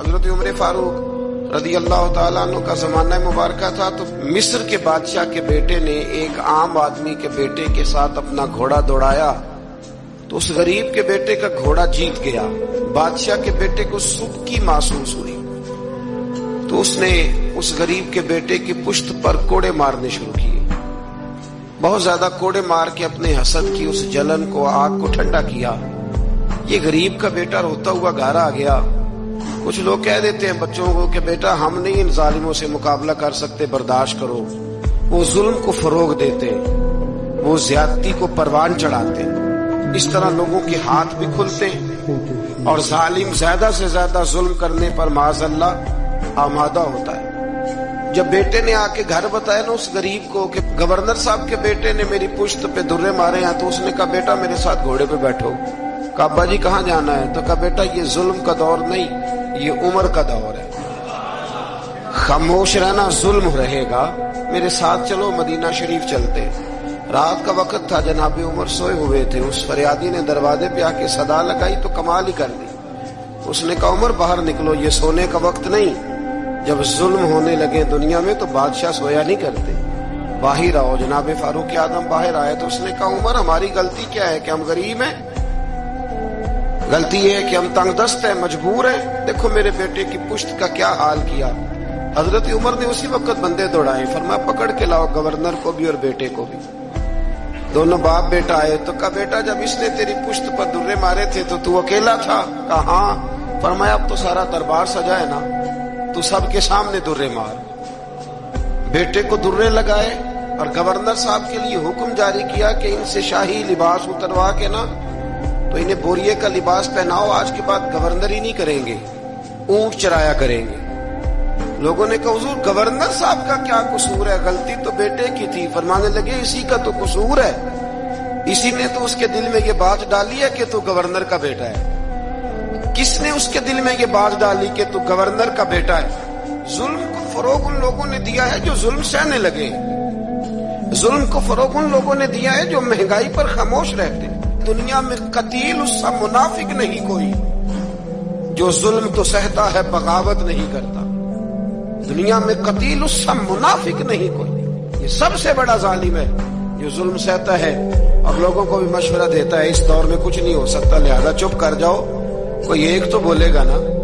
حضرت عمر فاروق رضی اللہ تعالیٰ عنہ کا زمانہ مبارکہ تھا تو مصر کے بادشاہ کے بیٹے نے ایک عام آدمی کے بیٹے کے ساتھ اپنا گھوڑا دوڑایا تو اس غریب کے بیٹے کا گھوڑا جیت گیا. بادشاہ کے بیٹے کو سبکی محسوس ہوئی تو اس نے اس غریب کے بیٹے کی پشت پر کوڑے مارنے شروع کیے. بہت زیادہ کوڑے مار کے اپنے حسد کی اس جلن کو آگ کو ٹھنڈا کیا. یہ غریب کا بیٹا روتا ہوا گھر آ گیا. کچھ لوگ کہہ دیتے ہیں بچوں کو کہ بیٹا ہم نہیں ان ظالموں سے مقابلہ کر سکتے، برداشت کرو. وہ ظلم کو فروغ دیتے، وہ زیادتی کو پروان چڑھاتے. اس طرح لوگوں کے ہاتھ بھی کھلتے اور ظالم زیادہ سے زیادہ ظلم کرنے پر معاذ اللہ آمادہ ہوتا ہے. جب بیٹے نے آ کے گھر بتایا نا اس غریب کو کہ گورنر صاحب کے بیٹے نے میری پشت پہ درے مارے ہیں، تو اس نے کہا بیٹا میرے ساتھ گھوڑے پہ بیٹھو. کہا ابا جی کہاں جانا ہے؟ تو کہا بیٹا یہ ظلم کا دور نہیں، یہ عمر کا دور ہے. خاموش رہنا ظلم رہے گا. میرے ساتھ چلو مدینہ شریف چلتے. رات کا وقت تھا، جناب عمر سوئے ہوئے تھے. اس فریادی نے دروازے پہ آ کے صدا لگائی تو کمال ہی کر دی. اس نے کہا عمر باہر نکلو، یہ سونے کا وقت نہیں. جب ظلم ہونے لگے دنیا میں تو بادشاہ سویا نہیں کرتے. باہر آؤ. جناب فاروق اعظم باہر آئے تو اس نے کہا عمر ہماری غلطی کیا ہے کہ ہم غریب ہیں؟ غلطی یہ ہے کہ ہم تنگ دست ہیں، مجبور ہیں. دیکھو میرے بیٹے کی پشت کا کیا حال کیا. حضرت عمر نے اسی وقت بندے دوڑائے، فرمایا پکڑ کے لاؤ گورنر کو بھی اور بیٹے کو بھی. دونوں باپ بیٹا آئے تو کہا بیٹا جب اس نے تیری پشت پر درے مارے تھے تو اکیلا تھا؟ کہا ہاں. فرمایا اب تو سارا دربار سجا ہے نا، تو سب کے سامنے درے مار. بیٹے کو درے لگائے اور گورنر صاحب کے لیے حکم جاری کیا کہ ان سے شاہی لباس اتروا کے نا تو انہیں بوریے کا لباس پہناؤ. آج کے بعد گورنر ہی نہیں کریں گے، اونٹ چرایا کریں گے. لوگوں نے کہا حضور گورنر صاحب کا کیا قصور ہے؟ غلطی تو بیٹے کی تھی. فرمانے لگے اسی کا تو قصور ہے، اسی نے تو اس کے دل میں یہ بات ڈالی ہے کہ تو گورنر کا بیٹا ہے. کس نے اس کے دل میں یہ بات ڈالی کہ تو گورنر کا بیٹا ہے؟ ظلم کو فروغ ان لوگوں نے دیا ہے جو ظلم سہنے لگے. ظلم کو فروغ ان لوگوں نے دیا ہے جو مہنگائی پر خاموش رہتے. دنیا میں قتیل اس سا منافق نہیں کوئی جو ظلم تو سہتا ہے بغاوت نہیں کرتا. دنیا میں قتیل اس سا منافق نہیں کوئی. یہ سب سے بڑا ظالم ہے جو ظلم سہتا ہے اور لوگوں کو بھی مشورہ دیتا ہے اس دور میں کچھ نہیں ہو سکتا لہذا چپ کر جاؤ. کوئی ایک تو بولے گا نا.